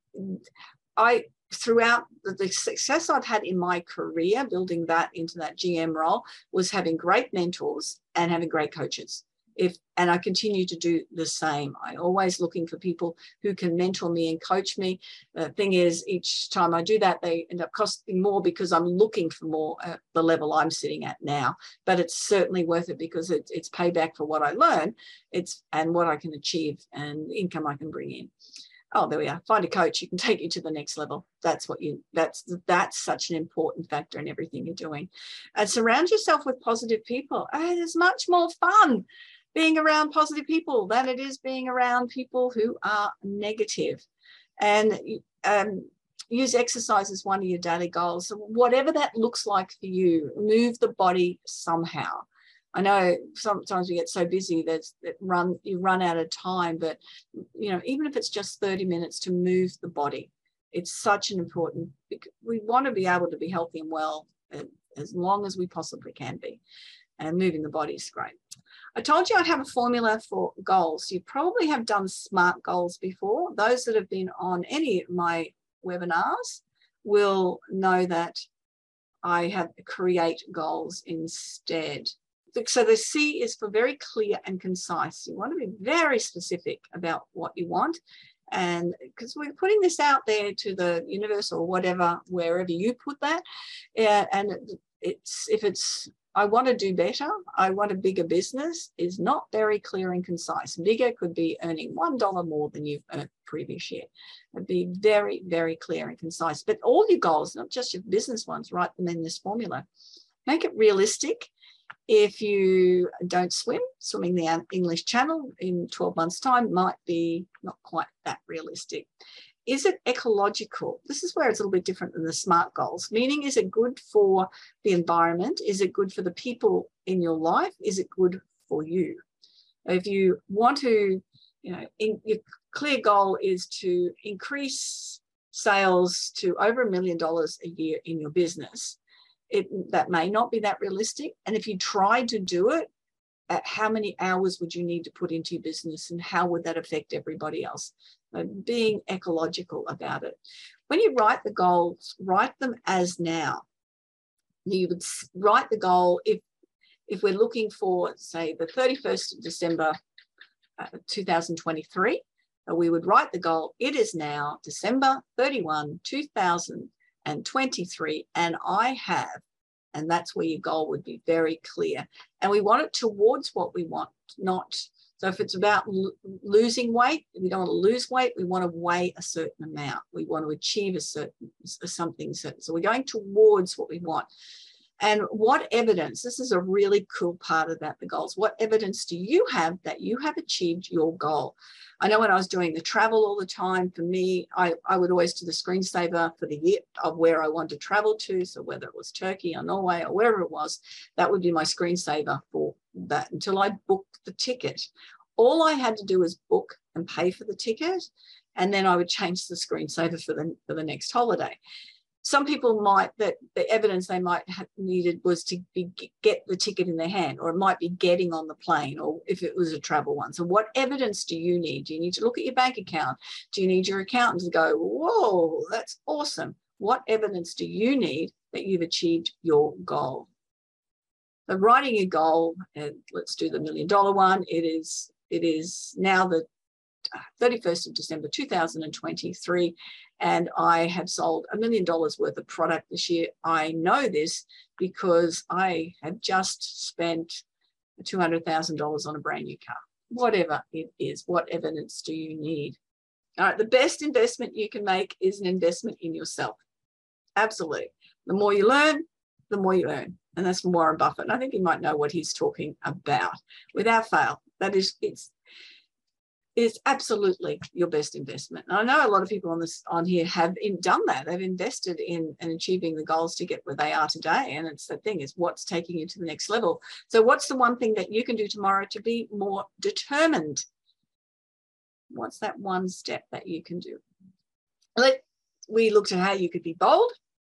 A: I, throughout the, the success I've had in my career, building that into that G M role, was having great mentors and having great coaches. If, and I continue to do the same. I'm always looking for people who can mentor me and coach me. The thing is, each time I do that, they end up costing more because I'm looking for more at the level I'm sitting at now. But it's certainly worth it because it, it's payback for what I learn, it's and what I can achieve and income I can bring in. Oh, there we are. Find a coach who can take you to the next level. That's what you, that's, that's such an important factor in everything you're doing. And surround yourself with positive people. Oh, it is much more fun being around positive people than it is being around people who are negative. And um, use exercise as one of your daily goals. So whatever that looks like for you, move the body somehow. I know sometimes we get so busy that it run, you run out of time, but you know, even if it's just thirty minutes to move the body, it's such an important, we want to be able to be healthy and well as long as we possibly can be. And moving the body is great. I told you I'd have a formula for goals. You probably have done SMART goals before. Those that have been on any of my webinars will know that I have create goals instead. So the C is for very clear and concise. You want to be very specific about what you want. And because we're putting this out there to the universe or whatever, wherever you put that. Uh, and it's, if it's, I want to do better, I want a bigger business, is not very clear and concise. Bigger could be earning one dollar more than you've earned previous year. It'd be very, very clear and concise. But all your goals, not just your business ones, write them in this formula. Make it realistic. If you don't swim, swimming the English Channel in twelve months' time might be not quite that realistic. Is it ecological? This is where it's a little bit different than the SMART goals, meaning is it good for the environment? Is it good for the people in your life? Is it good for you? If you want to, you know, in, your clear goal is to increase sales to over a million dollars a year in your business, it, that may not be that realistic. And if you tried to do it, at how many hours would you need to put into your business, and how would that affect everybody else? So being ecological about it. When you write the goals, write them as now. You would write the goal if, if we're looking for, say, the thirty-first of December, uh, two thousand twenty-three, uh, we would write the goal, it is now December thirty-first, two thousand twenty-three, and I have, and that's where your goal would be very clear. And we want it towards what we want, not, so if it's about lo- losing weight, we don't want to lose weight, we want to weigh a certain amount. We want to achieve a certain, something certain. So we're going towards what we want. And what evidence, this is a really cool part about the goals, what evidence do you have that you have achieved your goal? I know when I was doing the travel all the time, for me, I, I would always do the screensaver for the year of where I wanted to travel to. So whether it was Turkey or Norway or wherever it was, that would be my screensaver for that until I booked the ticket. All I had to do was book and pay for the ticket, and then I would change the screensaver for the, for the next holiday. Some people might, that the evidence they might have needed was to be, get the ticket in their hand, or it might be getting on the plane, or if it was a travel one. So what evidence do you need? Do you need to look at your bank account? Do you need your accountant to go, whoa, that's awesome? What evidence do you need that you've achieved your goal? So writing a goal, and let's do the million dollar one. It is, it is now the thirty-first of December, two thousand twenty-three, and I have sold a million dollars worth of product this year. I know this because I have just spent two hundred thousand dollars on a brand new car. Whatever it is, what evidence do you need? All right, the best investment you can make is an investment in yourself. Absolutely. The more you learn, the more you earn. And that's from Warren Buffett. And I think you might know what he's talking about. Without fail, that is, it's, is absolutely your best investment. And I know a lot of people on this on here have in, done that. They've invested in, in achieving the goals to get where they are today. And it's the thing is what's taking you to the next level. So what's the one thing that you can do tomorrow to be more determined? What's that one step that you can do? Let, we looked at how you could be bold.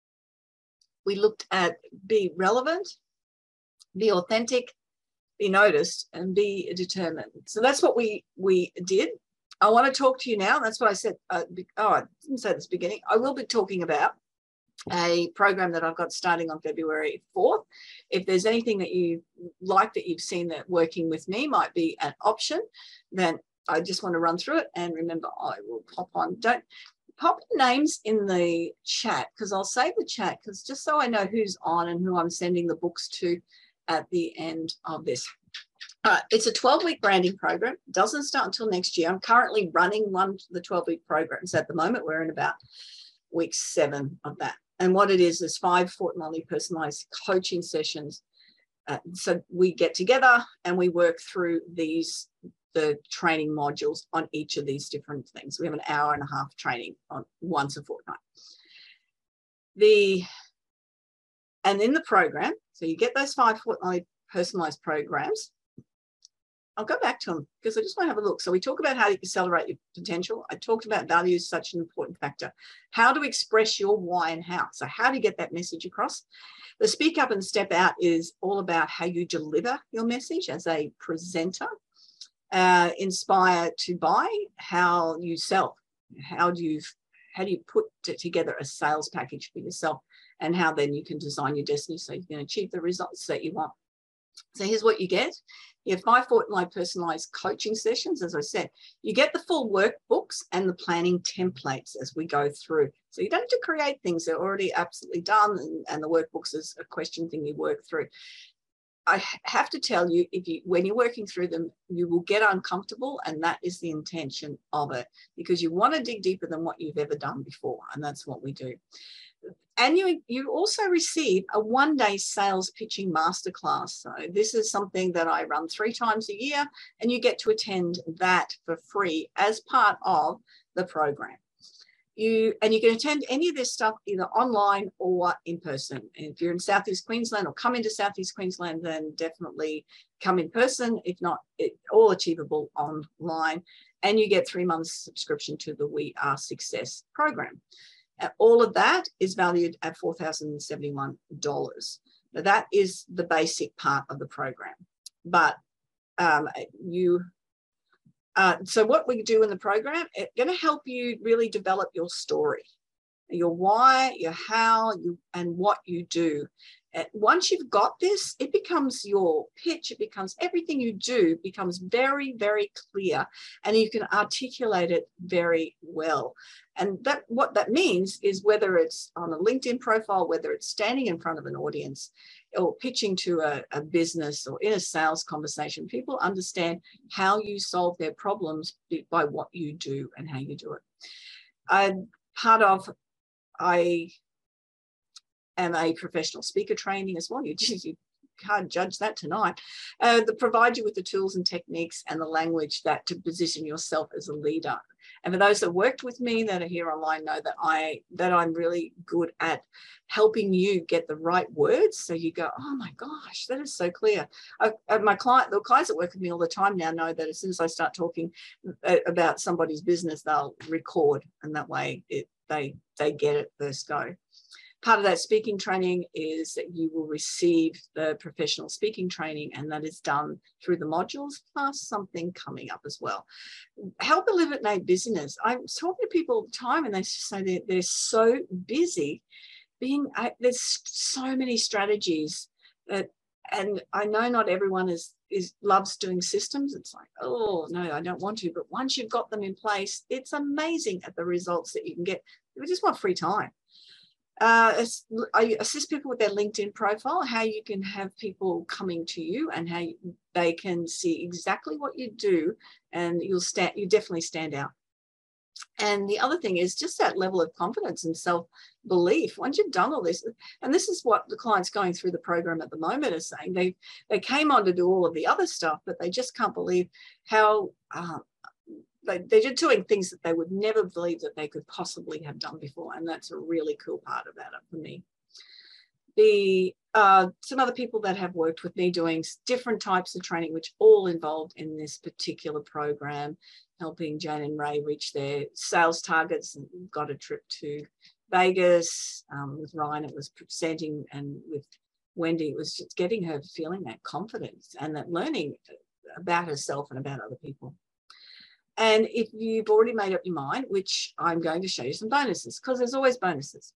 A: We looked at be relevant, be authentic, be noticed, and be determined. So that's what we we did. I want to talk to you now. That's what I said. Uh, oh, I didn't say this at the beginning. I will be talking about a program that I've got starting on February fourth. If there's anything that you like that you've seen that working with me might be an option, then I just want to run through it. And remember, I will pop on. Don't pop names in the chat, because I'll save the chat, because just so I know who's on and who I'm sending the books to at the end of this. Uh, it's a twelve-week branding program. It doesn't start until next year. I'm currently running one of the twelve-week programs at the moment. We're in about week seven of that. And what it is is five fortnightly personalized coaching sessions. Uh, so we get together and we work through these the training modules on each of these different things. We have an hour and a half training on once a fortnight. The and in the program, so you get those five fortnightly personalized programs. I'll go back to them because I just want to have a look. So we talk about how you accelerate your potential. I talked about values, such an important factor. How to express your why and how. So how do you get that message across? The speak up and step out is all about how you deliver your message as a presenter. Uh, inspire to buy, how you sell, how do you how do you put together a sales package for yourself, and how then you can design your destiny so you can achieve the results that you want. So here's what you get. You have five fortnight personalized coaching sessions. As I said, you get the full workbooks and the planning templates as we go through. So you don't have to create things, they're already absolutely done, and, and the workbooks is a question thing you work through. I have to tell you, if you, when you're working through them, you will get uncomfortable, and that is the intention of it, because you want to dig deeper than what you've ever done before, and that's what we do. And you, you also receive a one-day sales pitching masterclass. So this is something that I run three times a year, and you get to attend that for free as part of the program. You, and you can attend any of this stuff either online or in person. And if you're in Southeast Queensland or come into Southeast Queensland, then definitely come in person. If not, it's all achievable online. And you get three months subscription to the We Are Success program. Uh, all of that is valued at four thousand seventy-one dollars. Now, that is the basic part of the program. But um, you, uh, so what we do in the program, it's going to help you really develop your story, your why, your how, you, and what you do. And once you've got this, it becomes your pitch, it becomes everything you do becomes very, very clear, and you can articulate it very well. And that what that means is whether it's on a LinkedIn profile, whether it's standing in front of an audience or pitching to a, a business or in a sales conversation, people understand how you solve their problems by what you do and how you do it. I'm part of, I am a professional speaker training as well. You, you can't judge that tonight. Uh, that provide you with the tools and techniques and the language that to position yourself as a leader. And for those that worked with me that are here online know that I that I'm really good at helping you get the right words. So you go, oh my gosh, that is so clear. I, my client, the clients that work with me all the time now know that as soon as I start talking about somebody's business, they'll record, and that way it, they they get it first go. Part of that speaking training is that you will receive the professional speaking training, and that is done through the modules, plus something coming up as well. Help eliminate busyness. I'm talking to people all the time, and they say they're, they're so busy. Being I, there's so many strategies that, and I know not everyone is is loves doing systems. It's like, oh no, I don't want to. But once you've got them in place, it's amazing at the results that you can get. We just want free time. Uh, I assist people with their LinkedIn profile, how you can have people coming to you and how you, they can see exactly what you do, and you'll stand, you definitely stand out. And the other thing is just that level of confidence and self-belief. Once you've done all this, and this is what the clients going through the program at the moment are saying, they, they came on to do all of the other stuff, but they just can't believe how uh, They, they're just doing things that they would never believe that they could possibly have done before. And that's a really cool part about it for me. The uh, some other people that have worked with me doing different types of training, which all involved in this particular program, helping Jane and Ray reach their sales targets. And got a trip to Vegas um, with Ryan. It was presenting, and with Wendy, it was just getting her feeling that confidence and that learning about herself and about other people. And if you've already made up your mind, which I'm going to show you some bonuses, because there's always bonuses.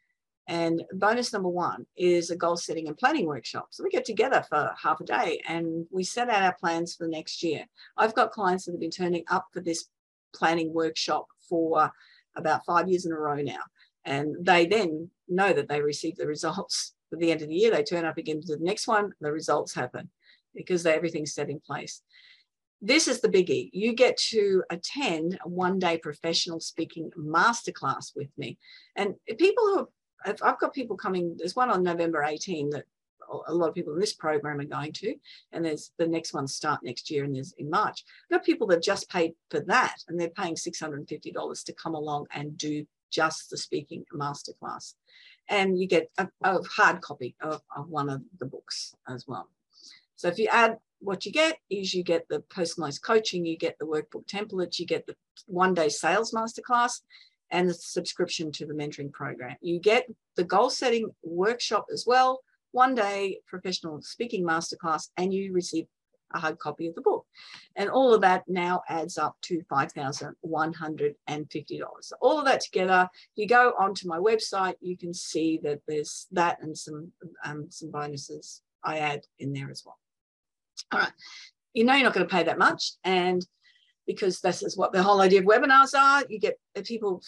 A: And bonus number one is a goal setting and planning workshop. So we get together for half a day and we set out our plans for the next year. I've got clients that have been turning up for this planning workshop for about five years in a row now. And they then know that they receive the results at the end of the year. They turn up again to the next one, the results happen because everything's set in place. This is the biggie. You get to attend a one-day professional speaking masterclass with me. And people who, I've got people coming, there's one on November eighteenth that a lot of people in this program are going to, and there's the next one start next year, and there's in March. I've got people that just paid for that, and they're paying six hundred fifty dollars to come along and do just the speaking masterclass. And you get a, a hard copy of, of one of the books as well. So if you add, what you get is you get the personalized coaching, you get the workbook templates, you get the one-day sales masterclass, and the subscription to the mentoring program. You get the goal-setting workshop as well, one-day professional speaking masterclass, and you receive a hard copy of the book. And all of that now adds up to five thousand one hundred fifty dollars. So all of that together, you go onto my website, you can see that there's that and some, um, some bonuses I add in there as well. All right, you know you're not going to pay that much, and because this is what the whole idea of webinars are, you get people,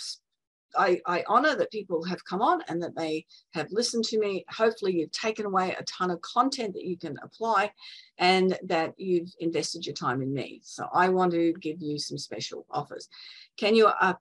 A: I, I honor that people have come on and that they have listened to me. Hopefully you've taken away a ton of content that you can apply and that you've invested your time in me. So I want to give you some special offers. Can you uh,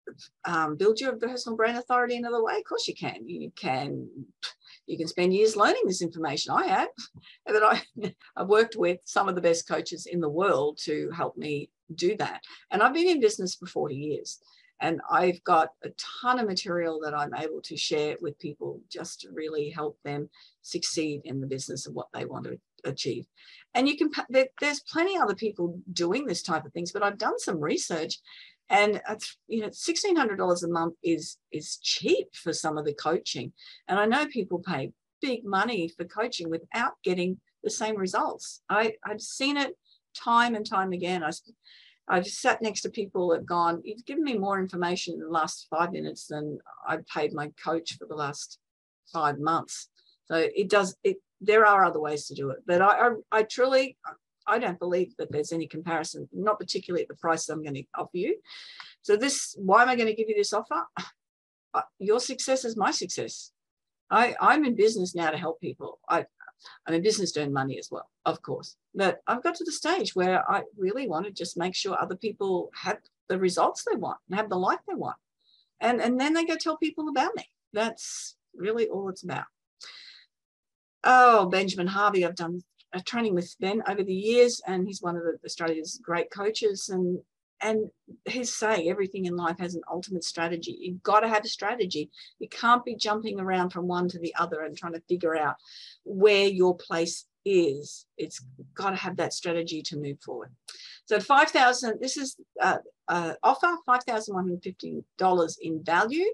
A: um, build your personal brand authority another way? Of course you can. You can You can spend years learning this information. I have, but I, I've worked with some of the best coaches in the world to help me do that. And I've been in business for forty years. And I've got a ton of material that I'm able to share with people just to really help them succeed in the business of what they want to achieve. And you can, there, there's plenty of other people doing this type of things, but I've done some research. And it's, you know, sixteen hundred dollars a month is is cheap for some of the coaching. And I know people pay big money for coaching without getting the same results. I, I've seen it time and time again. I, I've sat next to people that have gone, you've given me more information in the last five minutes than I've paid my coach for the last five months. So it does, it, there are other ways to do it. But I, I, I truly, I don't believe that there's any comparison, not particularly at the price I'm going to offer you. So this, why am I going to give you this offer? Your success is my success. I, I'm in business now to help people. I, I'm in business to earn money as well, of course. But I've got to the stage where I really want to just make sure other people have the results they want and have the life they want. And, and then they go tell people about me. That's really all it's about. Oh, Benjamin Harvey, I've done a training with Ben over the years, and he's one of the, Australia's great coaches. And And his say, everything in life has an ultimate strategy. You've got to have a strategy. You can't be jumping around from one to the other and trying to figure out where your place is. It's got to have that strategy to move forward. So five thousand, this is uh, uh, offer, five thousand one hundred fifty dollars in value.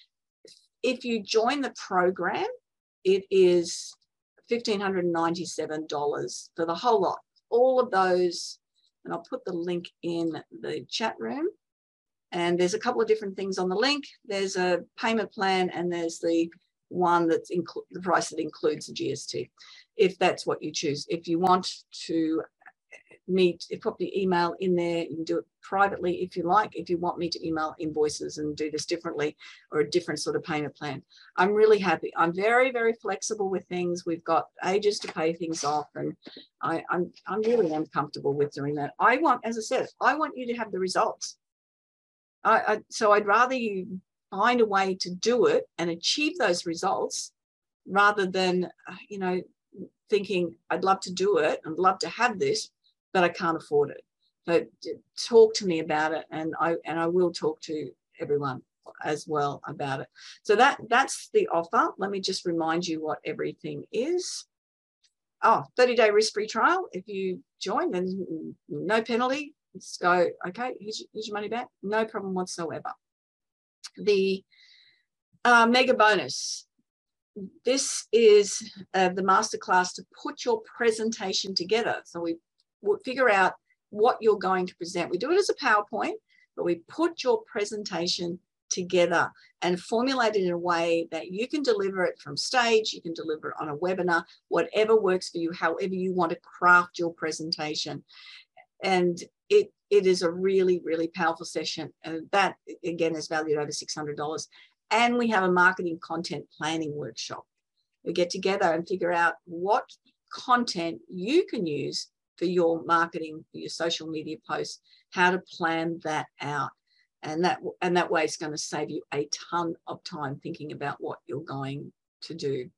A: If you join the program, it is one thousand five hundred ninety-seven dollars for the whole lot. All of those. And I'll put the link in the chat room. And there's a couple of different things on the link. There's a payment plan, and there's the one that's the price that includes the G S T, if that's what you choose. If you want to meet, put the email in there, you can do it privately if you like. If you want me to email invoices and do this differently, or a different sort of payment plan, I'm really happy. I'm very, very flexible with things. We've got ages to pay things off, and I, I'm, I'm really am comfortable with doing that. I want, as I said, I want you to have the results. I, I, so I'd rather you find a way to do it and achieve those results, rather than, you know, thinking I'd love to do it and love to have this, but I can't afford it. So talk to me about it, and I and I will talk to everyone as well about it. So that that's the offer. Let me just remind you what everything is. Oh, thirty day risk-free trial. If you join, then no penalty. Just go, okay, here's, here's your money back. No problem whatsoever. The uh, mega bonus. This is uh, the masterclass to put your presentation together. So we We'll figure out what you're going to present. We do it as a PowerPoint, but we put your presentation together and formulate it in a way that you can deliver it from stage, you can deliver it on a webinar, whatever works for you, however you want to craft your presentation. And it, it is a really, really powerful session. And that, again, is valued over six hundred dollars. And we have a marketing content planning workshop. We get together and figure out what content you can use for your marketing, for your social media posts, how to plan that out. And that, and that way it's going to save you a ton of time thinking about what you're going to do.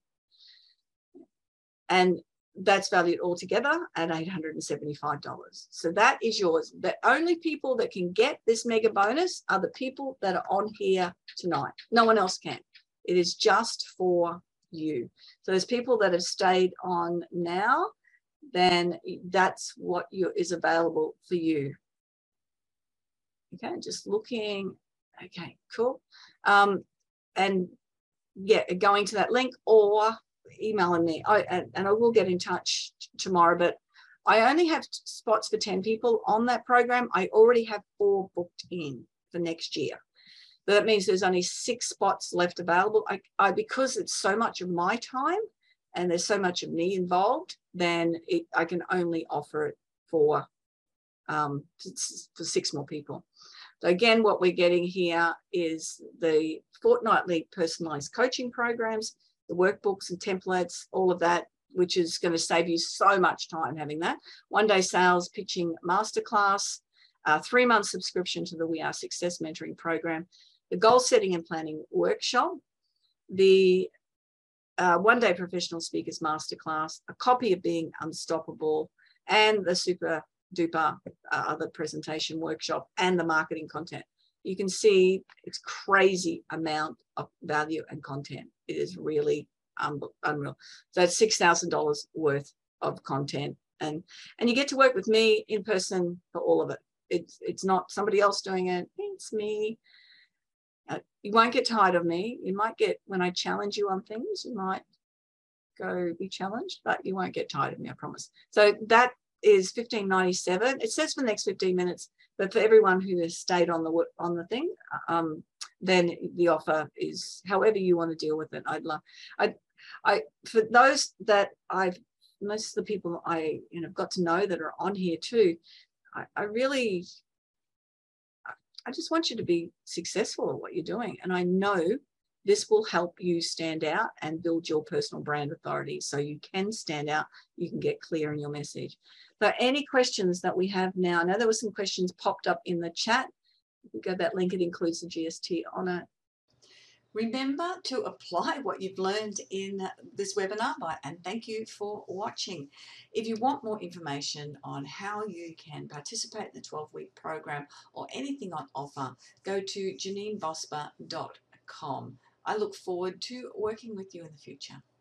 A: And that's valued altogether at eight hundred seventy-five dollars. So that is yours. The only people that can get this mega bonus are the people that are on here tonight. No one else can. It is just for you. So there's people that have stayed on now, then that's what you, is available for you. Okay, just looking. Okay, cool. Um, and yeah, going to that link or emailing me. I, and, and I will get in touch tomorrow, but I only have spots for ten people on that program. I already have four booked in for next year. But that means there's only six spots left available. I, I because it's so much of my time and there's so much of me involved, then it, I can only offer it for, um, for six more people. So again, what we're getting here is the fortnightly personalized coaching programs, the workbooks and templates, all of that, which is going to save you so much time having that. One day sales pitching masterclass, a three month subscription to the We Are Success mentoring program, the goal setting and planning workshop, the uh, one day professional speakers masterclass, a copy of Being Unstoppable, and the super duper uh, other presentation workshop, and the marketing content. You can see it's crazy amount of value and content. It is really um, unreal. So it's six thousand dollars worth of content, and and you get to work with me in person for all of it. it's it's not somebody else doing it. It's me. Uh, you won't get tired of me. You might get, when I challenge you on things, you might go be challenged, but you won't get tired of me, I promise. So that is fifteen ninety-seven. It says for the next fifteen minutes, but for everyone who has stayed on the on the thing, um, then the offer is however you want to deal with it. I'd love, I, I for those that I've, most of the people I you know got to know that are on here too, I, I really, I just want you to be successful at what you're doing, and I know this will help you stand out and build your personal brand authority so you can stand out, you can get clear in your message. So any questions that we have now, I know there were some questions popped up in the chat. If you go to that link, it includes the G S T on it. Remember to apply what you've learned in this webinar, and thank you for watching. If you want more information on how you can participate in the twelve-week program or anything on offer, go to janine vosper dot com. I look forward to working with you in the future.